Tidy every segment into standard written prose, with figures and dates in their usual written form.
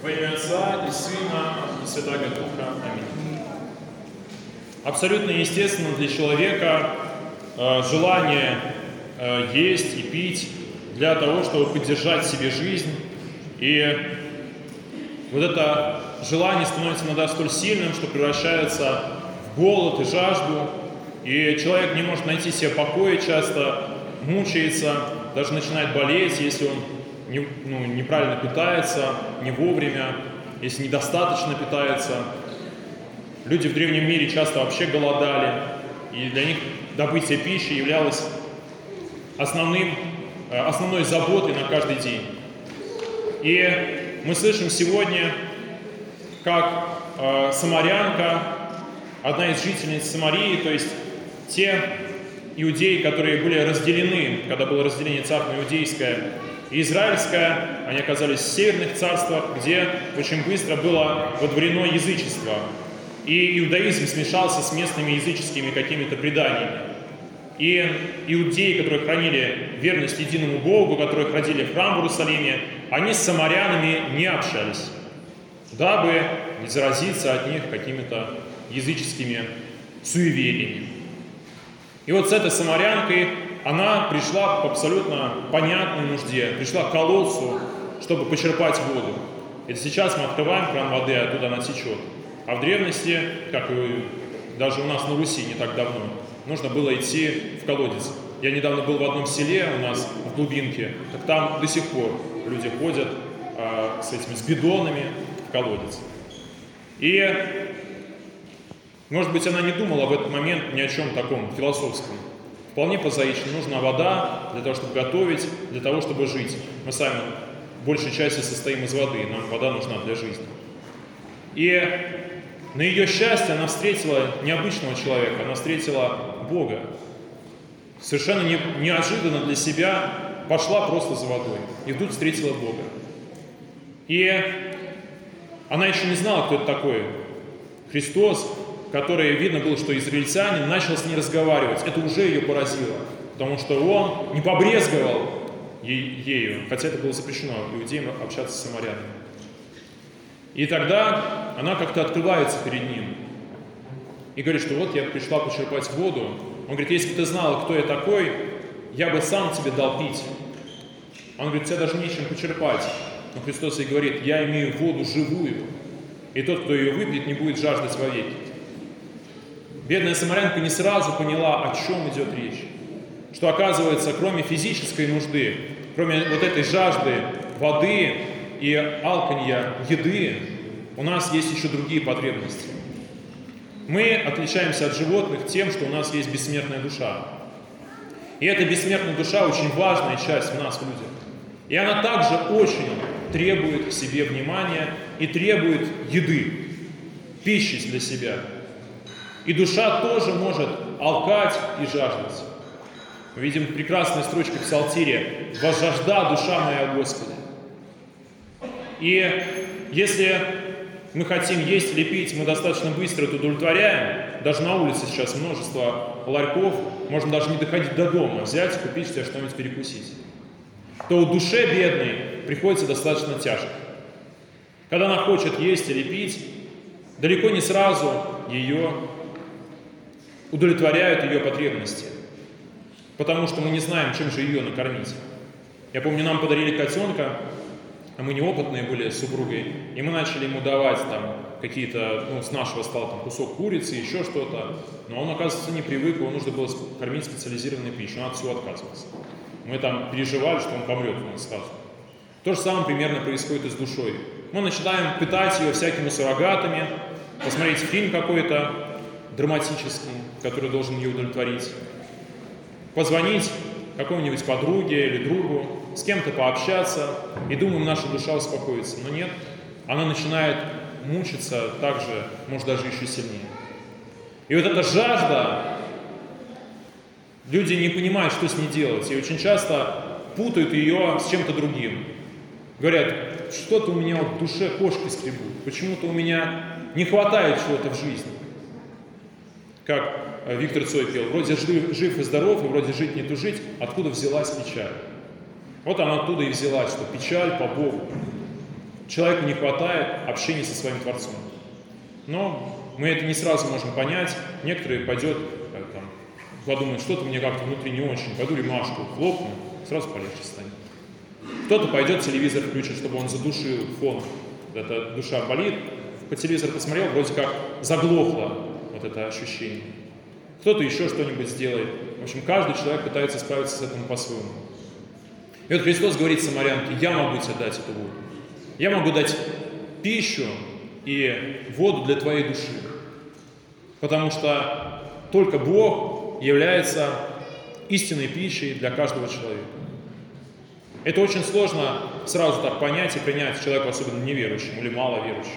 Во имя Отца и Сына и Святаго Духа. Аминь. Абсолютно естественно для человека желание есть и пить для того, чтобы поддержать себе жизнь. И вот это желание становится иногда столь сильным, что превращается в голод и жажду. И человек не может найти себе покоя, часто мучается, даже начинает болеть, если он неправильно питается, не вовремя, если недостаточно питается. Люди в древнем мире часто вообще голодали, и для них добытие пищи являлось основной заботой на каждый день. И мы слышим сегодня, как самарянка, одна из жительниц Самарии, то есть те иудеи, которые были разделены, когда было разделение царство иудейское и израильское, они оказались в северных царствах, где очень быстро было водворено язычество. И иудаизм смешался с местными языческими какими-то преданиями. И иудеи, которые хранили верность единому Богу, которые ходили в храм в Иерусалиме, они с самарянами не общались, дабы не заразиться от них какими-то языческими суевериями. И вот с этой самарянкой она пришла к абсолютно понятной нужде, пришла к колодцу, чтобы почерпать воду. И сейчас мы открываем кран воды, а оттуда она течет. А в древности, как и даже у нас на Руси не так давно, нужно было идти в колодец. Я недавно был в одном селе у нас в глубинке, так там до сих пор люди ходят с бидонами в колодец. И, может быть, она не думала в этот момент ни о чем таком философском. Вполне прозаично. Нужна вода для того, чтобы готовить, для того, чтобы жить. Мы сами большей частью состоим из воды, нам вода нужна для жизни. И на ее счастье она встретила необычного человека, она встретила Бога. Совершенно неожиданно для себя пошла просто за водой. И вдруг встретила Бога. И она еще не знала, кто это такой. Христос, который, видно было, что израильтянин, начал с ней разговаривать. Это уже ее поразило, потому что он не побрезговал ею, хотя это было запрещено иудеям общаться с самарянами. И тогда она как-то открывается перед ним и говорит, что вот я пришла почерпать воду. Он говорит, если бы ты знала, кто я такой, я бы сам тебе дал пить. Он говорит, тебя даже нечем почерпать. Но Христос ей говорит, я имею воду живую, и тот, кто ее выпьет, не будет жаждать вовеки. Бедная самарянка не сразу поняла, о чем идет речь. Что оказывается, кроме физической нужды, кроме вот этой жажды воды и алканья еды, у нас есть еще другие потребности. Мы отличаемся от животных тем, что у нас есть бессмертная душа. И эта бессмертная душа очень важная часть в нас, в людях. И она также очень требует к себе внимания и требует еды, пищи для себя. И душа тоже может алкать и жаждать. Мы видим прекрасные строчки в Псалтире «Возжажда душа моя Господи». И если мы хотим есть или пить, мы достаточно быстро это удовлетворяем. Даже на улице сейчас множество ларьков, можно даже не доходить до дома, взять, купить себе что-нибудь перекусить. То у душе бедной приходится достаточно тяжко. Когда она хочет есть или пить, далеко не сразу ее удовлетворяют ее потребности, потому что мы не знаем, чем же ее накормить. Я помню, нам подарили котенка, а мы неопытные были с супругой, и мы начали ему давать там какие-то, с нашего стола там кусок курицы, еще что-то, но он, оказывается, не привык, его нужно было кормить специализированной пищей, он от всего отказывался. Мы там переживали, что он помрет у нас сразу. То же самое примерно происходит и с душой. Мы начинаем питать ее всякими суррогатами, посмотреть фильм какой-то драматический, который должен ее удовлетворить, позвонить какой-нибудь подруге или другу, с кем-то пообщаться, и думаем, наша душа успокоится. Но нет, она начинает мучиться так же, может даже еще сильнее. И вот эта жажда, люди не понимают, что с ней делать, и очень часто путают ее с чем-то другим. Говорят, что-то у меня в душе кошки скребут, почему-то у меня не хватает чего-то в жизни. Как Виктор Цой пел, вроде жив и здоров, и вроде жить не тужить, откуда взялась печаль? Вот она оттуда и взялась, что печаль по Богу. человеку не хватает общения со своим Творцом. Но мы это не сразу можем понять. Некоторые подумают, что-то мне как-то внутри не очень, пойду рюмашку хлопну, сразу полегче станет. Кто-то пойдет телевизор включит, чтобы он задушил фон. Эта душа болит, по телевизору посмотрел, вроде как заглохло вот это ощущение. Кто-то еще что-нибудь сделает. В общем, каждый человек пытается справиться с этим по-своему. И вот Христос говорит самарянке: я могу тебе дать эту воду. Я могу дать пищу и воду для твоей души. Потому что только Бог является истинной пищей для каждого человека. Это очень сложно сразу так понять и принять человеку, особенно неверующему или маловерующему.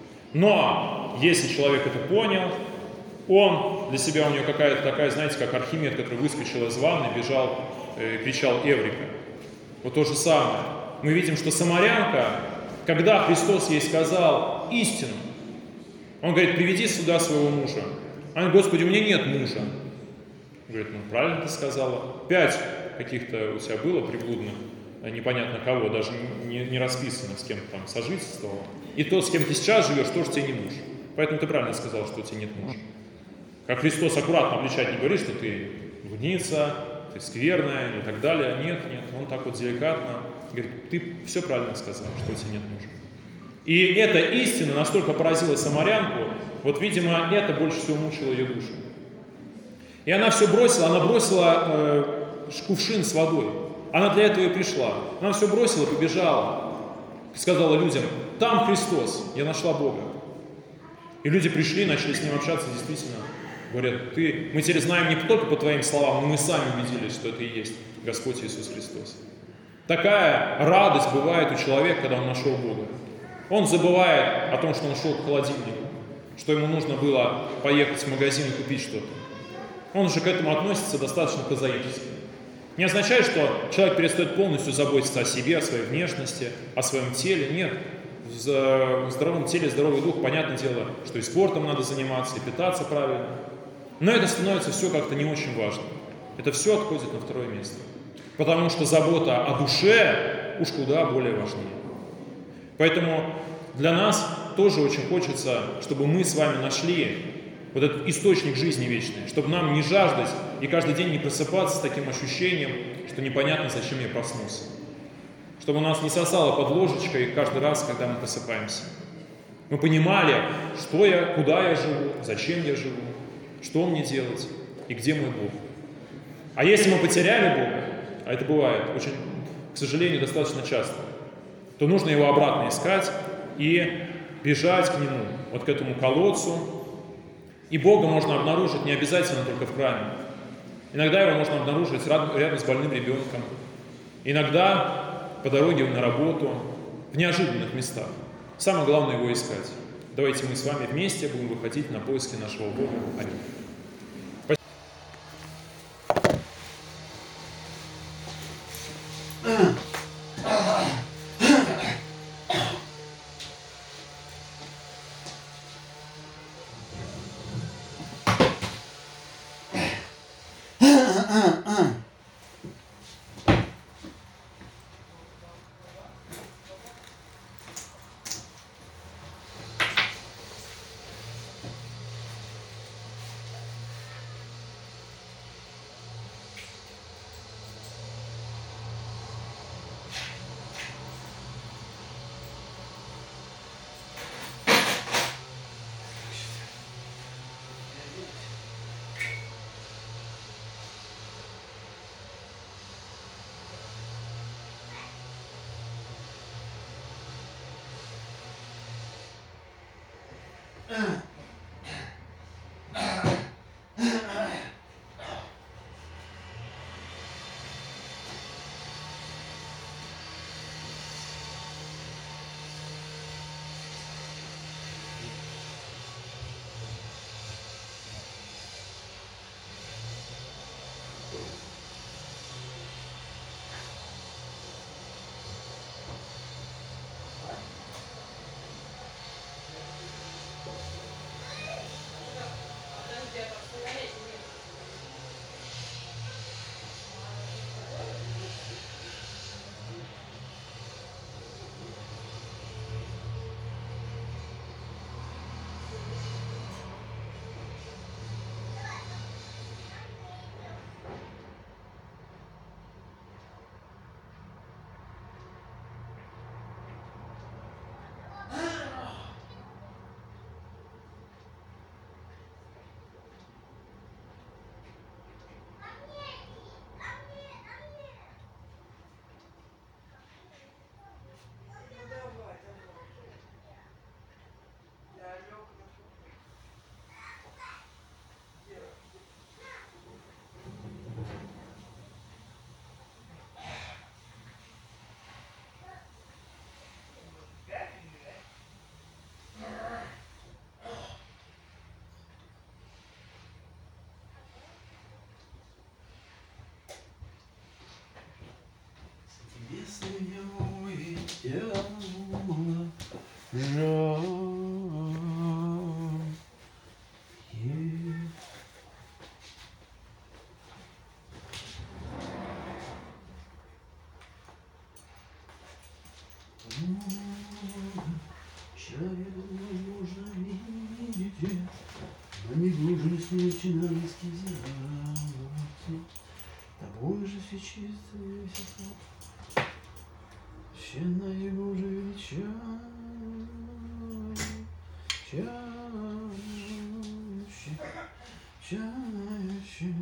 Но если человек это понял, он для себя, у него какая-то такая, знаете, как Архимед, который выскочил из ванны, бежал, кричал «Эврика». Вот то же самое. Мы видим, что самарянка, когда Христос ей сказал истину, он говорит: приведи сюда своего мужа. Она говорит: Господи, у меня нет мужа. Он говорит: ну правильно ты сказала. 5 каких-то у тебя было приблудных, непонятно кого, даже не расписано, с кем ты там сожительствовал. И тот, с кем ты сейчас живешь, тоже тебе не муж. Поэтому ты правильно сказал, что у тебя нет мужа. Как Христос аккуратно обличать не говорит, что ты блудница, ты скверная и так далее. Нет, он так вот деликатно говорит: ты все правильно сказал, что у тебя нет мужа. И эта истина настолько поразила самарянку, вот, видимо, это больше всего мучило ее душу. И она все бросила, она бросила кувшин с водой. Она для этого и пришла. Она все бросила, побежала. Сказала людям: там Христос, я нашла Бога. И люди пришли, начали с ним общаться, действительно. Говорят: мы теперь знаем не только по твоим словам, но мы сами убедились, что это и есть Господь Иисус Христос. Такая радость бывает у человека, когда он нашел Бога. Он забывает о том, что он шел к холодильнику, что ему нужно было поехать в магазин и купить что-то. Он уже к этому относится достаточно прозаически. Не означает, что человек перестает полностью заботиться о себе, о своей внешности, о своем теле. Нет. В здоровом теле здоровый дух, понятное дело, что и спортом надо заниматься, и питаться правильно. Но это становится все как-то не очень важно. Это все отходит на второе место. Потому что забота о душе уж куда более важнее. Поэтому для нас тоже очень хочется, чтобы мы с вами нашли вот этот источник жизни вечной, чтобы нам не жаждать и каждый день не просыпаться с таким ощущением, что непонятно, зачем я проснулся. Чтобы нас не сосало под ложечкой каждый раз, когда мы просыпаемся. Мы понимали, что я, куда я живу, зачем я живу, что мне делать и где мой Бог. А если мы потеряли Бога, а это бывает очень, к сожалению, достаточно часто, то нужно его обратно искать и бежать к нему, вот к этому колодцу. И Бога можно обнаружить не обязательно только в храме. Иногда его можно обнаружить рядом с больным ребенком. Иногда по дороге на работу, в неожиданных местах. Самое главное его искать. Давайте мы с вами вместе будем выходить на поиски нашего Бога. Аминь. Человека можно видеть, но не должен смерти на эскизировать. Тобой же все чисто и все так. Все на его же величать. Чаще.